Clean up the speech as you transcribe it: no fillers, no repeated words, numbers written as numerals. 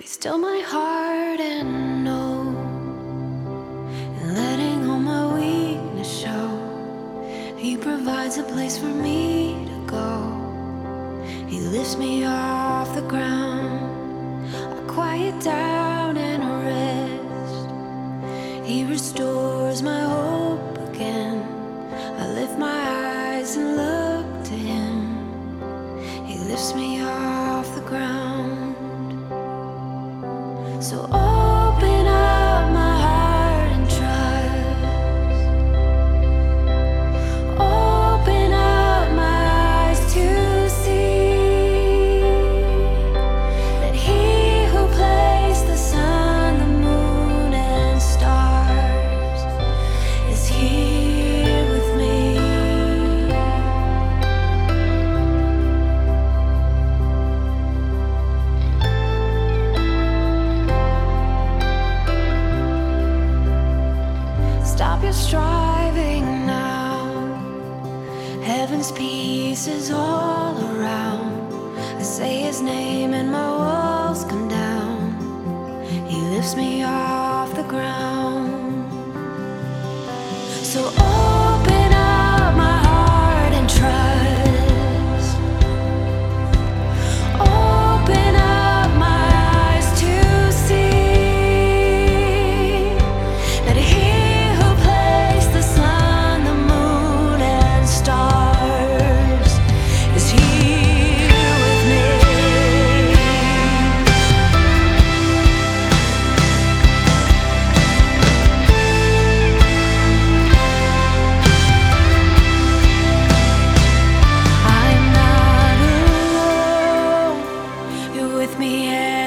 Be still my heart and know, and letting all my weakness show. He provides a place for me to go. He lifts me off the ground. I quiet down and rest. He restores my hope again. I lift my eyes and look to him. He lifts me off the ground. So open up my heart and trust. Open up my eyes to see that he who placed the sun, the moon, and stars is here with me. Stop your striving now. Heaven's peace is all around. I say his name and my walls come down. He lifts me off the ground. So open up my heart and trust. Open up my eyes to see that he who placed the sun, the moon, and stars is here with me. I'm not alone. You're with me